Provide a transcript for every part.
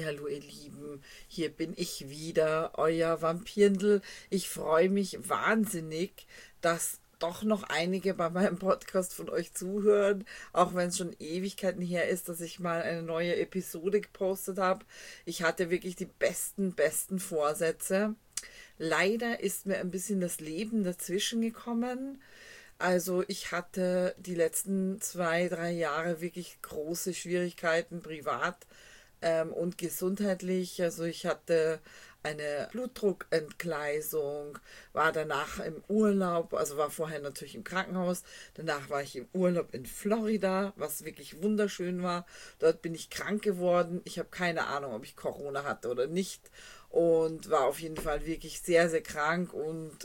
Hallihallo, ihr Lieben, hier bin ich wieder, euer Vampirndl. Ich freue mich wahnsinnig, dass doch noch einige bei meinem Podcast von euch zuhören, auch wenn es schon Ewigkeiten her ist, dass ich mal eine neue Episode gepostet habe. Ich hatte wirklich die besten Vorsätze. Leider ist mir ein bisschen das Leben dazwischen gekommen. Also ich hatte die letzten 2, 3 Jahre wirklich große Schwierigkeiten privat und gesundheitlich. Also ich hatte eine Blutdruckentgleisung, war danach im Urlaub, also war vorher natürlich im Krankenhaus, danach war ich im Urlaub in Florida, was wirklich wunderschön war. Dort bin ich krank geworden. Ich habe keine Ahnung, ob ich Corona hatte oder nicht und war auf jeden Fall wirklich sehr krank und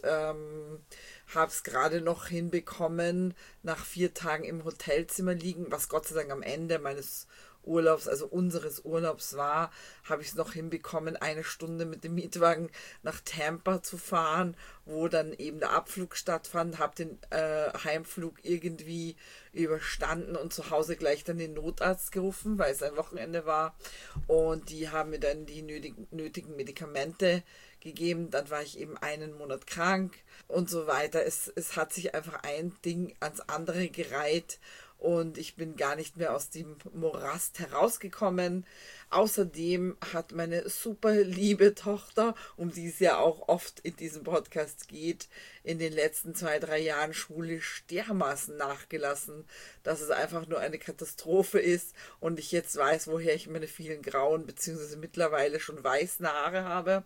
habe es gerade noch hinbekommen, nach 4 Tagen im Hotelzimmer liegen, was Gott sei Dank am Ende meines Urlaubs, also unseres Urlaubs war, habe ich es noch hinbekommen, 1 Stunde mit dem Mietwagen nach Tampa zu fahren, wo dann eben der Abflug stattfand, habe den Heimflug irgendwie überstanden und zu Hause gleich dann den Notarzt gerufen, weil es ein Wochenende war und die haben mir dann die nötigen Medikamente gegeben, dann war ich eben einen Monat krank und so weiter. Es hat sich einfach ein Ding ans andere gereiht und ich bin gar nicht mehr aus dem Morast herausgekommen. Außerdem hat meine super liebe Tochter, um die es ja auch oft in diesem Podcast geht, in den letzten 2, 3 Jahren schulisch dermaßen nachgelassen, dass es einfach nur eine Katastrophe ist und ich jetzt weiß, woher ich meine vielen grauen bzw. mittlerweile schon weißen Haare habe.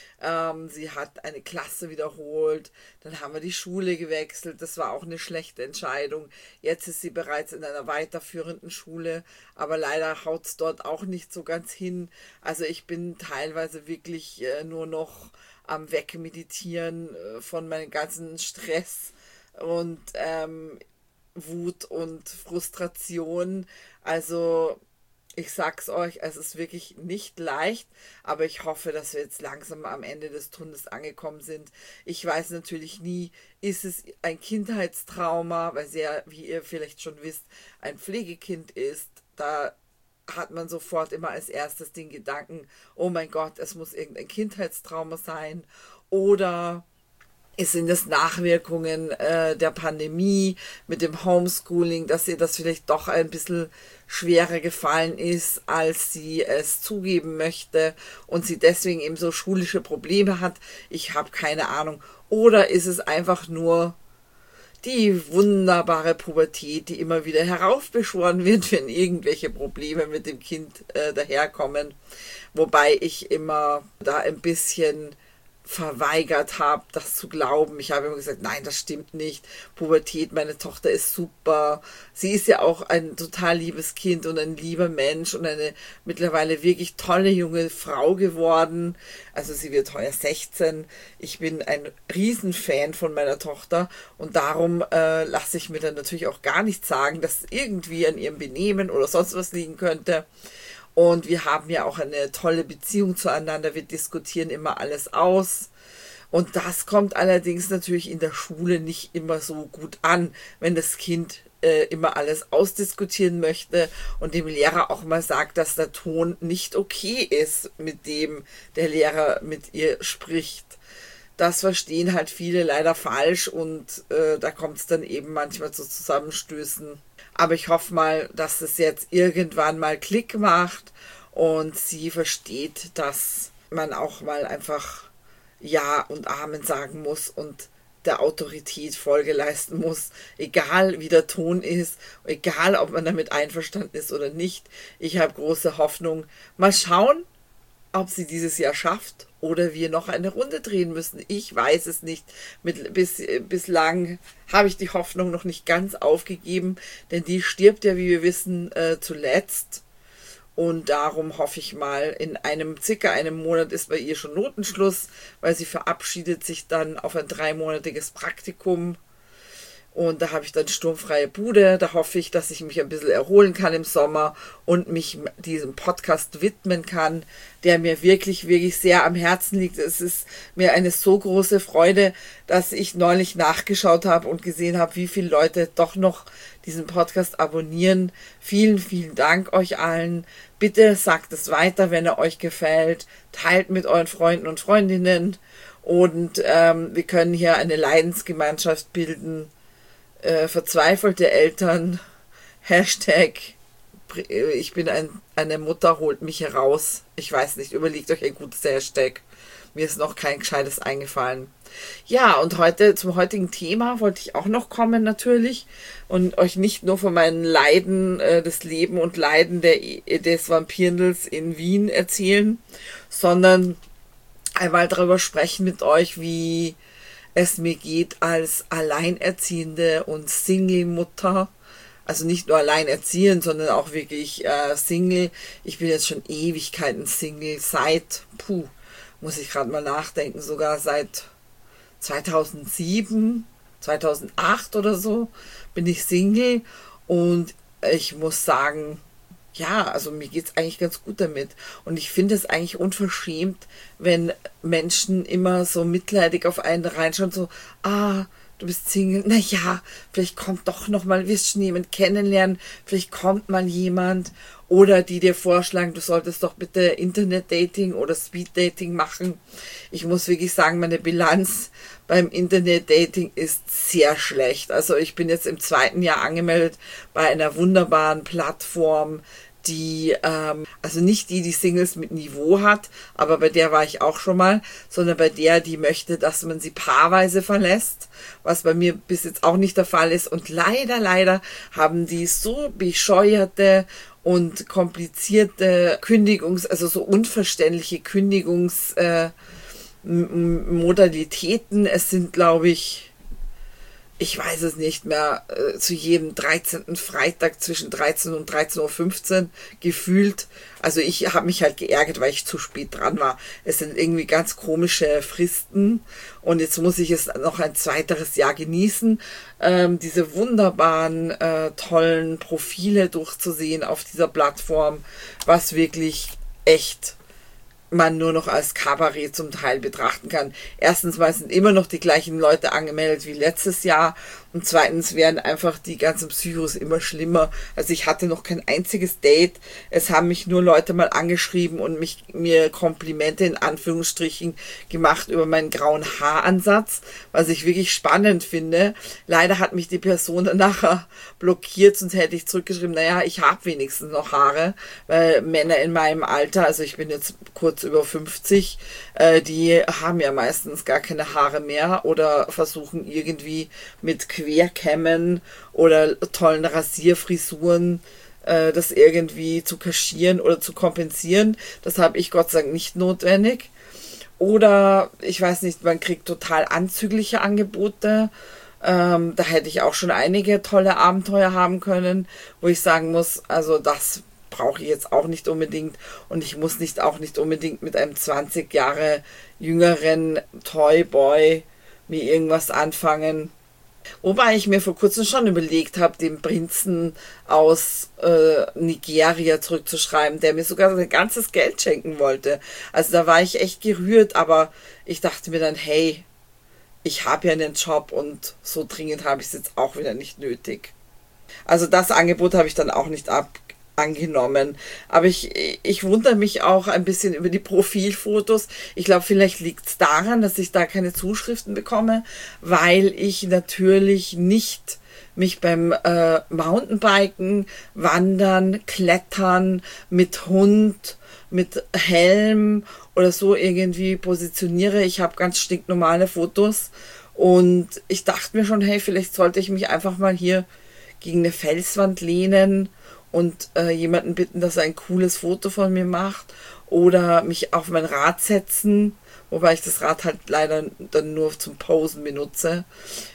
Sie hat eine Klasse wiederholt, dann haben wir die Schule gewechselt, das war auch eine schlechte Entscheidung. Jetzt ist sie bereits in einer weiterführenden Schule, aber leider haut es dort auch nicht so ganz hin. Also ich bin teilweise wirklich nur noch am Wegmeditieren von meinem ganzen Stress und Wut und Frustration. Also ich sag's euch, es ist wirklich nicht leicht, aber ich hoffe, dass wir jetzt langsam am Ende des Tunnels angekommen sind. Ich weiß natürlich nie, ist es ein Kindheitstrauma, weil sie ja, wie ihr vielleicht schon wisst, ein Pflegekind ist. Da hat man sofort immer als erstes den Gedanken, oh mein Gott, es muss irgendein Kindheitstrauma sein. Oder sind es Nachwirkungen der Pandemie mit dem Homeschooling, dass ihr das vielleicht doch ein bisschen schwerer gefallen ist, als sie es zugeben möchte und sie deswegen eben so schulische Probleme hat. Ich habe keine Ahnung. Oder ist es einfach nur die wunderbare Pubertät, die immer wieder heraufbeschworen wird, wenn irgendwelche Probleme mit dem Kind daherkommen. Wobei ich immer da ein bisschen verweigert habe, das zu glauben. Ich habe immer gesagt, nein, das stimmt nicht. Pubertät, meine Tochter ist super. Sie ist ja auch ein total liebes Kind und ein lieber Mensch und eine mittlerweile wirklich tolle junge Frau geworden. Also sie wird heuer 16. Ich bin ein Riesenfan von meiner Tochter und darum lasse ich mir dann natürlich auch gar nicht sagen, dass irgendwie an ihrem Benehmen oder sonst was liegen könnte. Und wir haben ja auch eine tolle Beziehung zueinander. Wir diskutieren immer alles aus. Und das kommt allerdings natürlich in der Schule nicht immer so gut an, wenn das Kind immer alles ausdiskutieren möchte und dem Lehrer auch mal sagt, dass der Ton nicht okay ist, mit dem der Lehrer mit ihr spricht. Das verstehen halt viele leider falsch und da kommt es dann eben manchmal zu Zusammenstößen. Aber ich hoffe mal, dass es jetzt irgendwann mal Klick macht und sie versteht, dass man auch mal einfach Ja und Amen sagen muss und der Autorität Folge leisten muss, egal wie der Ton ist, egal ob man damit einverstanden ist oder nicht. Ich habe große Hoffnung. Mal schauen, ob sie dieses Jahr schafft oder wir noch eine Runde drehen müssen. Ich weiß es nicht. Bislang habe ich die Hoffnung noch nicht ganz aufgegeben, denn die stirbt ja, wie wir wissen, zuletzt. Und darum hoffe ich mal, in circa einem Monat ist bei ihr schon Notenschluss, weil sie verabschiedet sich dann auf ein 3-monatiges Praktikum. Und da habe ich dann sturmfreie Bude. Da hoffe ich, dass ich mich ein bisschen erholen kann im Sommer und mich diesem Podcast widmen kann, der mir wirklich, wirklich sehr am Herzen liegt. Es ist mir eine so große Freude, dass ich neulich nachgeschaut habe und gesehen habe, wie viele Leute doch noch diesen Podcast abonnieren. Vielen, vielen Dank euch allen. Bitte sagt es weiter, wenn er euch gefällt. Teilt mit euren Freunden und Freundinnen. Und wir können hier eine Leidensgemeinschaft bilden. Verzweifelte Eltern, Hashtag, ich bin eine Mutter, holt mich heraus. Ich weiß nicht, überlegt euch ein gutes Hashtag. Mir ist noch kein gescheites eingefallen. Ja, und heute zum heutigen Thema wollte ich auch noch kommen natürlich und euch nicht nur von meinen Leiden, des Leben und Leiden des Vampirndls in Wien erzählen, sondern einmal darüber sprechen mit euch, wie es mir geht als Alleinerziehende und Single-Mutter. Also nicht nur alleinerziehend, sondern auch wirklich Single. Ich bin jetzt schon Ewigkeiten Single, muss ich gerade mal nachdenken, sogar seit 2007, 2008 oder so bin ich Single. Und ich muss sagen, ja, also mir geht es eigentlich ganz gut damit. Und ich finde es eigentlich unverschämt, wenn Menschen immer so mitleidig auf einen reinschauen, so, du bist Single, naja, vielleicht kommt doch noch mal, wirst schon jemand kennenlernen, vielleicht kommt mal jemand. Oder die dir vorschlagen, du solltest doch bitte Internet-Dating oder Speed-Dating machen. Ich muss wirklich sagen, meine Bilanz beim Internet-Dating ist sehr schlecht. Also ich bin jetzt im 2. Jahr angemeldet bei einer wunderbaren Plattform, die, also nicht die Singles mit Niveau hat, aber bei der war ich auch schon mal, sondern bei der, die möchte, dass man sie paarweise verlässt, was bei mir bis jetzt auch nicht der Fall ist. Und leider haben die so bescheuerte und komplizierte also so unverständliche Kündigungsmodalitäten. Es sind, glaube ich weiß es nicht mehr, zu jedem 13. Freitag zwischen 13 und 13:15 Uhr gefühlt. Also ich habe mich halt geärgert, weil ich zu spät dran war. Es sind irgendwie ganz komische Fristen und jetzt muss ich es noch ein weiteres Jahr genießen, diese wunderbaren, tollen Profile durchzusehen auf dieser Plattform, was wirklich echt man nur noch als Kabarett zum Teil betrachten kann. Erstens mal sind immer noch die gleichen Leute angemeldet wie letztes Jahr und zweitens werden einfach die ganzen Psychos immer schlimmer. Also ich hatte noch kein einziges Date. Es haben mich nur Leute mal angeschrieben und mir Komplimente in Anführungsstrichen gemacht über meinen grauen Haaransatz, was ich wirklich spannend finde. Leider hat mich die Person dann nachher blockiert, sonst hätte ich zurückgeschrieben, naja, ich habe wenigstens noch Haare, weil Männer in meinem Alter, also ich bin jetzt kurz über 50, die haben ja meistens gar keine Haare mehr oder versuchen irgendwie mit Querkämmen oder tollen Rasierfrisuren das irgendwie zu kaschieren oder zu kompensieren. Das habe ich Gott sei Dank nicht notwendig. Oder ich weiß nicht, man kriegt total anzügliche Angebote. Da hätte ich auch schon einige tolle Abenteuer haben können, wo ich sagen muss, also das brauche ich jetzt auch nicht unbedingt und ich muss auch nicht unbedingt mit einem 20 Jahre jüngeren Toyboy mir irgendwas anfangen. Wobei ich mir vor kurzem schon überlegt habe, dem Prinzen aus Nigeria zurückzuschreiben, der mir sogar sein ganzes Geld schenken wollte. Also da war ich echt gerührt, aber ich dachte mir dann, hey, ich habe ja einen Job und so dringend habe ich es jetzt auch wieder nicht nötig. Also das Angebot habe ich dann auch nicht angenommen. Aber ich wundere mich auch ein bisschen über die Profilfotos. Ich glaube, vielleicht liegt es daran, dass ich da keine Zuschriften bekomme, weil ich natürlich nicht mich beim Mountainbiken, Wandern, Klettern mit Hund, mit Helm oder so irgendwie positioniere. Ich habe ganz stinknormale Fotos und ich dachte mir schon, hey, vielleicht sollte ich mich einfach mal hier gegen eine Felswand lehnen und jemanden bitten, dass er ein cooles Foto von mir macht oder mich auf mein Rad setzen, wobei ich das Rad halt leider dann nur zum Posen benutze,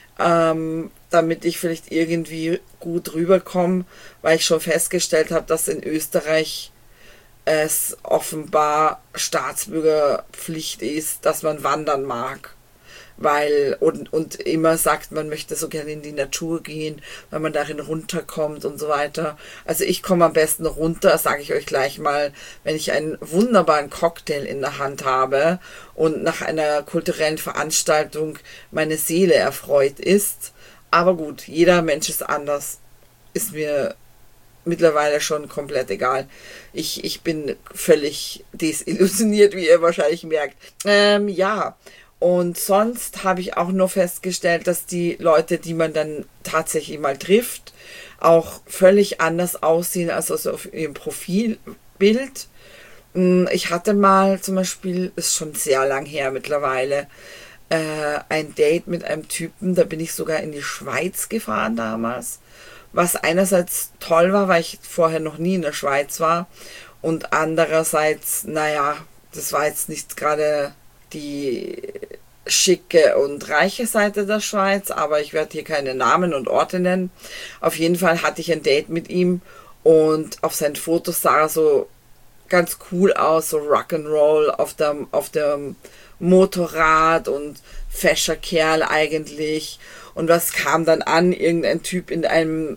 damit ich vielleicht irgendwie gut rüberkomme, weil ich schon festgestellt habe, dass in Österreich es offenbar Staatsbürgerpflicht ist, dass man wandern mag. und immer sagt, man möchte so gerne in die Natur gehen, weil man darin runterkommt und so weiter. Also ich komme am besten runter, sage ich euch gleich mal, wenn ich einen wunderbaren Cocktail in der Hand habe und nach einer kulturellen Veranstaltung meine Seele erfreut ist. Aber gut, jeder Mensch ist anders. Ist mir mittlerweile schon komplett egal. Ich bin völlig desillusioniert, wie ihr wahrscheinlich merkt. Ja, und sonst habe ich auch nur festgestellt, dass die Leute, die man dann tatsächlich mal trifft, auch völlig anders aussehen als auf ihrem Profilbild. Ich hatte mal zum Beispiel, ist schon sehr lang her mittlerweile, ein Date mit einem Typen, da bin ich sogar in die Schweiz gefahren damals, was einerseits toll war, weil ich vorher noch nie in der Schweiz war und andererseits, naja, das war jetzt nicht gerade die schicke und reiche Seite der Schweiz, aber ich werde hier keine Namen und Orte nennen. Auf jeden Fall hatte ich ein Date mit ihm und auf seinen Fotos sah er so ganz cool aus, so Rock'n'Roll auf dem Motorrad und fescher Kerl eigentlich. Und was kam dann an? Irgendein Typ in einem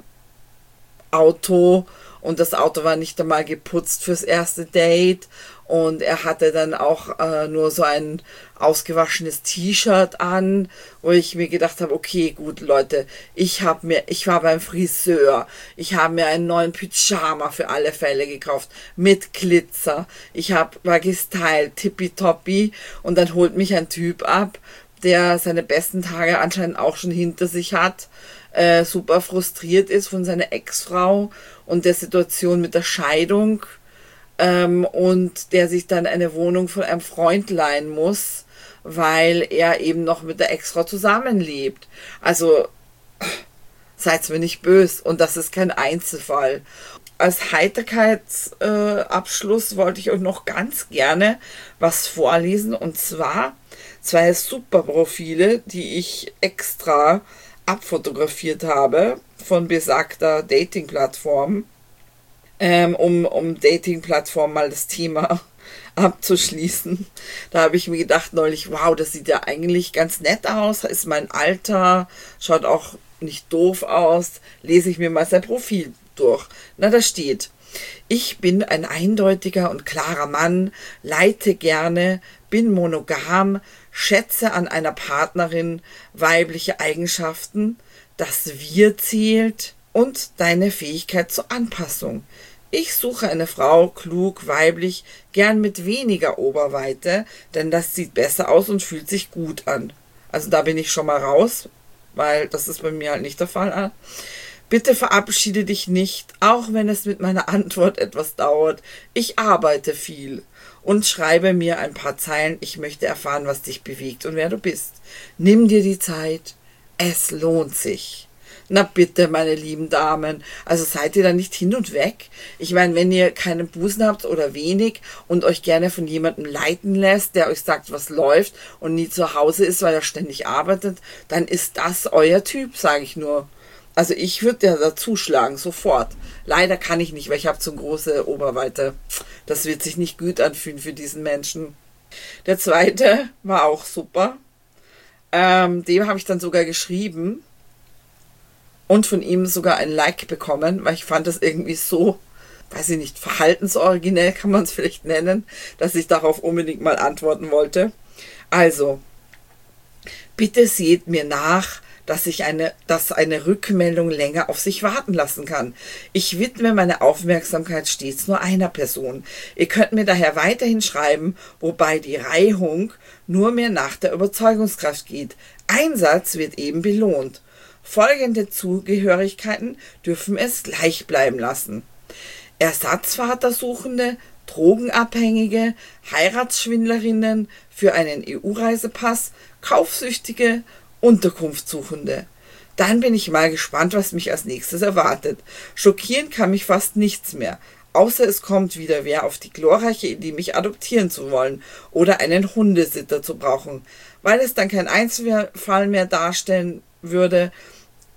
Auto und das Auto war nicht einmal geputzt fürs erste Date und er hatte dann auch nur so ein ausgewaschenes T-Shirt an, wo ich mir gedacht habe, okay, gut, Leute, ich war beim Friseur, ich habe mir einen neuen Pyjama für alle Fälle gekauft, mit Glitzer, war gestylt, tippitoppi und dann holt mich ein Typ ab, der seine besten Tage anscheinend auch schon hinter sich hat, super frustriert ist von seiner Ex-Frau und der Situation mit der Scheidung und der sich dann eine Wohnung von einem Freund leihen muss, weil er eben noch mit der Ex-Frau zusammenlebt. Also seid's mir nicht böse und das ist kein Einzelfall. Als Heiterkeitsabschluss wollte ich euch noch ganz gerne was vorlesen und zwar 2 Superprofile, die ich extra abfotografiert habe von besagter Dating-Plattform, um Dating-Plattform mal das Thema abzuschließen. Da habe ich mir gedacht neulich, wow, das sieht ja eigentlich ganz nett aus, ist mein Alter, schaut auch nicht doof aus, lese ich mir mal sein Profil durch. Na, da steht: Ich bin ein eindeutiger und klarer Mann, leite gerne, bin monogam, schätze an einer Partnerin weibliche Eigenschaften, das Wir zählt und deine Fähigkeit zur Anpassung. Ich suche eine Frau, klug, weiblich, gern mit weniger Oberweite, denn das sieht besser aus und fühlt sich gut an. Also da bin ich schon mal raus, weil das ist bei mir halt nicht der Fall. Bitte verabschiede dich nicht, auch wenn es mit meiner Antwort etwas dauert. Ich arbeite viel und schreibe mir ein paar Zeilen. Ich möchte erfahren, was dich bewegt und wer du bist. Nimm dir die Zeit. Es lohnt sich. Na bitte, meine lieben Damen, also seid ihr da nicht hin und weg? Ich meine, wenn ihr keinen Busen habt oder wenig und euch gerne von jemandem leiten lässt, der euch sagt, was läuft und nie zu Hause ist, weil er ständig arbeitet, dann ist das euer Typ, sage ich nur. Also ich würde ja da zuschlagen, sofort. Leider kann ich nicht, weil ich habe zu große Oberweite. Das wird sich nicht gut anfühlen für diesen Menschen. Der zweite war auch super. Dem habe ich dann sogar geschrieben und von ihm sogar ein Like bekommen, weil ich fand das irgendwie so, weiß ich nicht, verhaltensoriginell kann man es vielleicht nennen, dass ich darauf unbedingt mal antworten wollte. Also, bitte seht mir nach, dass eine Rückmeldung länger auf sich warten lassen kann. Ich widme meine Aufmerksamkeit stets nur einer Person. Ihr könnt mir daher weiterhin schreiben, wobei die Reihung nur mehr nach der Überzeugungskraft geht. Einsatz wird eben belohnt. Folgende Zugehörigkeiten dürfen es gleich bleiben lassen: Ersatzvatersuchende, Drogenabhängige, Heiratsschwindlerinnen für einen EU-Reisepass, Kaufsüchtige, Unterkunftssuchende. Dann bin ich mal gespannt, was mich als nächstes erwartet. Schockieren kann mich fast nichts mehr, außer es kommt wieder wer auf die glorreiche Idee, mich adoptieren zu wollen oder einen Hundesitter zu brauchen, weil es dann kein Einzelfall mehr darstellen würde,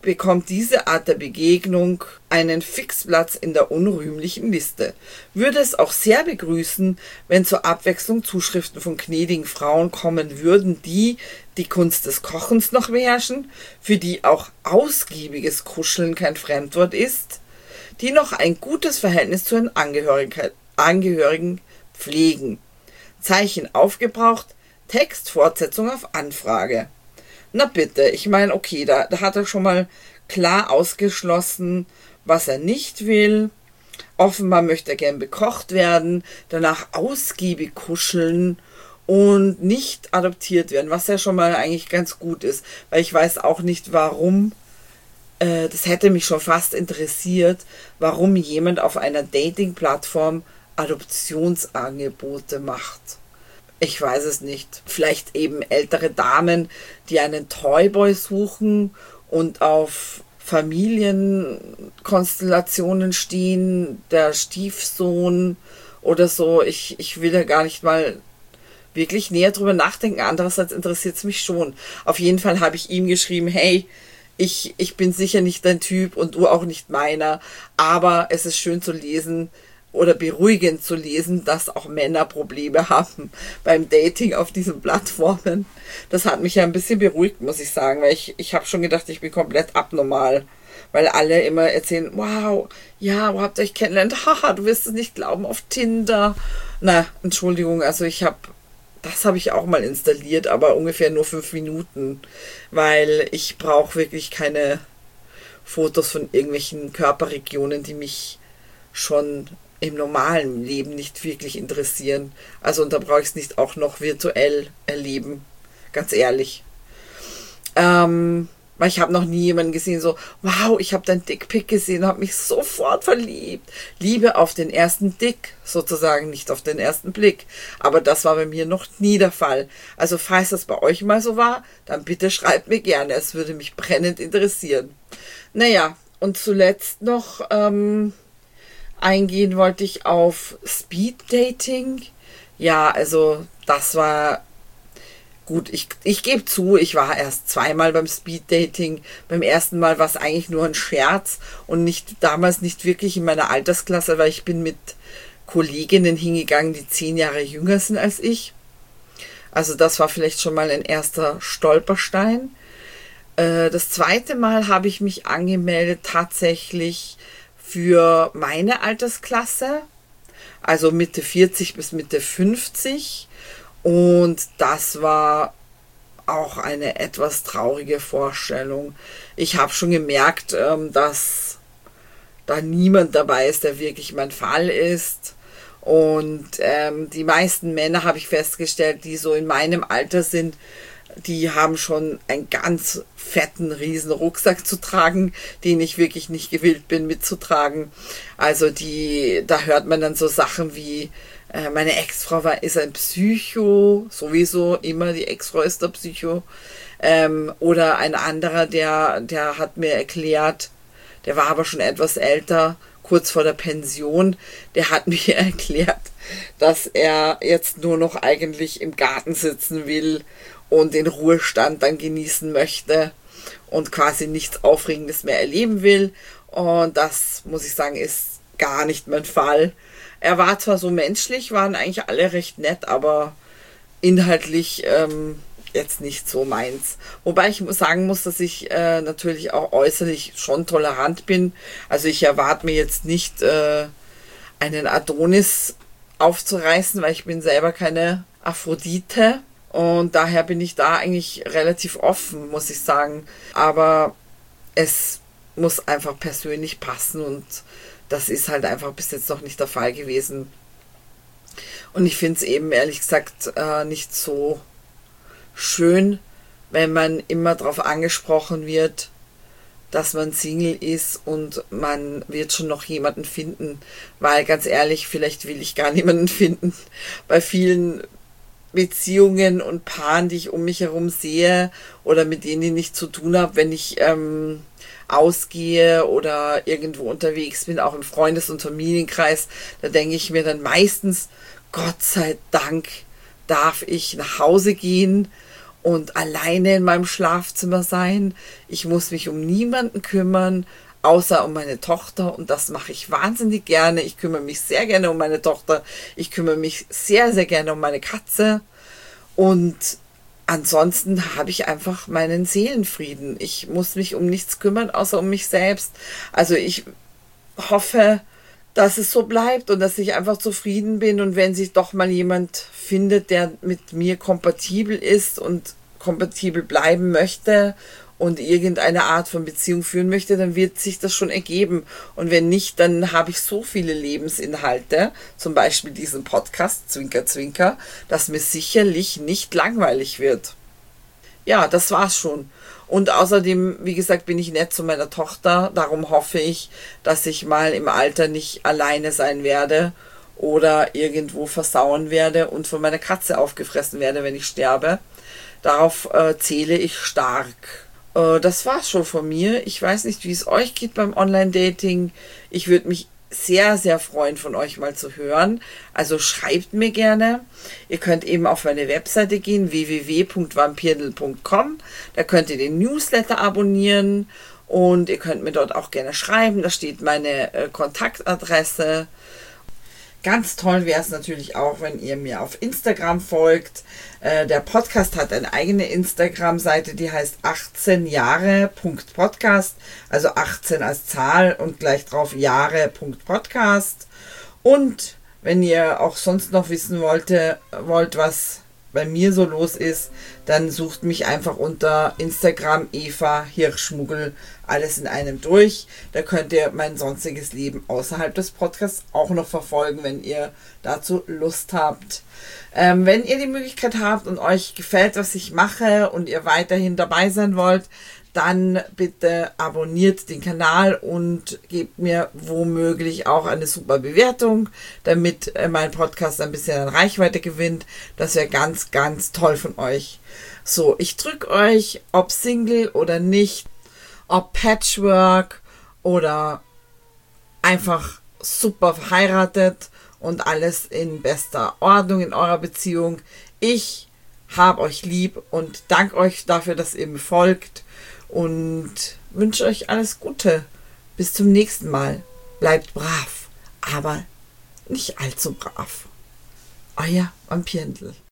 bekommt diese Art der Begegnung einen Fixplatz in der unrühmlichen Liste. Würde es auch sehr begrüßen, wenn zur Abwechslung Zuschriften von gnädigen Frauen kommen würden, die die Kunst des Kochens noch beherrschen, für die auch ausgiebiges Kuscheln kein Fremdwort ist, die noch ein gutes Verhältnis zu den Angehörigen pflegen. Zeichen aufgebraucht, Text, Fortsetzung auf Anfrage. Na bitte, ich meine, okay, da hat er schon mal klar ausgeschlossen, was er nicht will. Offenbar möchte er gern bekocht werden, danach ausgiebig kuscheln und nicht adoptiert werden, was ja schon mal eigentlich ganz gut ist, weil ich weiß auch nicht, warum, das hätte mich schon fast interessiert, warum jemand auf einer Dating-Plattform Adoptionsangebote macht. Ich weiß es nicht. Vielleicht eben ältere Damen, die einen Toyboy suchen und auf Familienkonstellationen stehen, der Stiefsohn oder so. Ich will ja gar nicht mal wirklich näher drüber nachdenken. Andererseits interessiert es mich schon. Auf jeden Fall habe ich ihm geschrieben, hey, ich bin sicher nicht dein Typ und du auch nicht meiner, aber es ist schön zu lesen, oder beruhigend zu lesen, dass auch Männer Probleme haben beim Dating auf diesen Plattformen. Das hat mich ja ein bisschen beruhigt, muss ich sagen, weil ich habe schon gedacht, ich bin komplett abnormal, weil alle immer erzählen, wow, ja, wo habt ihr euch kennengelernt? Haha, du wirst es nicht glauben, auf Tinder. Na, Entschuldigung, also das habe ich auch mal installiert, aber ungefähr nur 5 Minuten, weil ich brauche wirklich keine Fotos von irgendwelchen Körperregionen, die mich schon im normalen Leben nicht wirklich interessieren. Also und da brauche ich es nicht auch noch virtuell erleben. Ganz ehrlich. Weil ich habe noch nie jemanden gesehen, so, wow, ich habe dein Dickpic gesehen und habe mich sofort verliebt. Liebe auf den ersten Dick, sozusagen, nicht auf den ersten Blick. Aber das war bei mir noch nie der Fall. Also falls das bei euch mal so war, dann bitte schreibt mir gerne. Es würde mich brennend interessieren. Naja, und zuletzt noch, eingehen wollte ich auf Speeddating. Ja, also das war gut. Ich gebe zu, ich war erst 2-mal beim Speeddating. Beim ersten Mal war es eigentlich nur ein Scherz und damals nicht wirklich in meiner Altersklasse, weil ich bin mit Kolleginnen hingegangen, die 10 Jahre jünger sind als ich. Also das war vielleicht schon mal ein erster Stolperstein. Das zweite Mal habe ich mich angemeldet tatsächlich für meine Altersklasse, also Mitte 40 bis Mitte 50, und das war auch eine etwas traurige Vorstellung. Ich habe schon gemerkt, dass da niemand dabei ist, der wirklich mein Fall ist, und die meisten Männer, habe ich festgestellt, die so in meinem Alter sind, die haben schon einen ganz fetten, riesen Rucksack zu tragen, den ich wirklich nicht gewillt bin mitzutragen. Also da hört man dann so Sachen wie, meine Ex-Frau ist ein Psycho, sowieso immer, die Ex-Frau ist der Psycho. Oder ein anderer, der hat mir erklärt, der war aber schon etwas älter, kurz vor der Pension, der hat mir erklärt, dass er jetzt nur noch eigentlich im Garten sitzen will und den Ruhestand dann genießen möchte und quasi nichts Aufregendes mehr erleben will. Und das, muss ich sagen, ist gar nicht mein Fall. Er war zwar so menschlich, waren eigentlich alle recht nett, aber inhaltlich jetzt nicht so meins. Wobei ich sagen muss, dass ich natürlich auch äußerlich schon tolerant bin. Also ich erwarte mir jetzt nicht einen Adonis aufzureißen, weil ich bin selber keine Aphrodite. Und daher bin ich da eigentlich relativ offen, muss ich sagen. Aber es muss einfach persönlich passen und das ist halt einfach bis jetzt noch nicht der Fall gewesen. Und ich finde es eben ehrlich gesagt nicht so schön, wenn man immer darauf angesprochen wird, dass man Single ist und man wird schon noch jemanden finden. Weil ganz ehrlich, vielleicht will ich gar niemanden finden. Bei vielen Beziehungen und Paaren, die ich um mich herum sehe oder mit denen ich nichts zu tun habe, wenn ich ausgehe oder irgendwo unterwegs bin, auch im Freundes- und Familienkreis, da denke ich mir dann meistens, Gott sei Dank darf ich nach Hause gehen und alleine in meinem Schlafzimmer sein. Ich muss mich um niemanden kümmern, außer um meine Tochter, und das mache ich wahnsinnig gerne. Ich kümmere mich sehr gerne um meine Tochter. Ich kümmere mich sehr, sehr gerne um meine Katze. Und ansonsten habe ich einfach meinen Seelenfrieden. Ich muss mich um nichts kümmern, außer um mich selbst. Also ich hoffe, dass es so bleibt und dass ich einfach zufrieden bin, und wenn sich doch mal jemand findet, der mit mir kompatibel ist und kompatibel bleiben möchte und irgendeine Art von Beziehung führen möchte, dann wird sich das schon ergeben. Und wenn nicht, dann habe ich so viele Lebensinhalte, zum Beispiel diesen Podcast, Zwinker, Zwinker, dass mir sicherlich nicht langweilig wird. Ja, das war's schon. Und außerdem, wie gesagt, bin ich nett zu meiner Tochter. Darum hoffe ich, dass ich mal im Alter nicht alleine sein werde oder irgendwo versauern werde und von meiner Katze aufgefressen werde, wenn ich sterbe. Darauf zähle ich stark. Das war's schon von mir. Ich weiß nicht, wie es euch geht beim Online-Dating. Ich würde mich sehr, sehr freuen, von euch mal zu hören. Also schreibt mir gerne. Ihr könnt eben auf meine Webseite gehen, www.vampirndl.com. Da könnt ihr den Newsletter abonnieren und ihr könnt mir dort auch gerne schreiben. Da steht meine Kontaktadresse. Ganz toll wäre es natürlich auch, wenn ihr mir auf Instagram folgt. Der Podcast hat eine eigene Instagram-Seite, die heißt 18jahre.podcast, also 18 als Zahl und gleich drauf Jahre.podcast. Und wenn ihr auch sonst noch wissen wollt, was bei mir so los ist, dann sucht mich einfach unter Instagram Eva Hirschmuggel, alles in einem durch. Da könnt ihr mein sonstiges Leben außerhalb des Podcasts auch noch verfolgen, wenn ihr dazu Lust habt. Wenn ihr die Möglichkeit habt und euch gefällt, was ich mache und ihr weiterhin dabei sein wollt, dann bitte abonniert den Kanal und gebt mir womöglich auch eine super Bewertung, damit mein Podcast ein bisschen an Reichweite gewinnt. Das wäre ganz, ganz toll von euch. So, ich drücke euch, ob Single oder nicht, ob Patchwork oder einfach super verheiratet und alles in bester Ordnung in eurer Beziehung. Ich habe euch lieb und danke euch dafür, dass ihr mir folgt. Und wünsche euch alles Gute. Bis zum nächsten Mal. Bleibt brav, aber nicht allzu brav. Euer Vampirndl.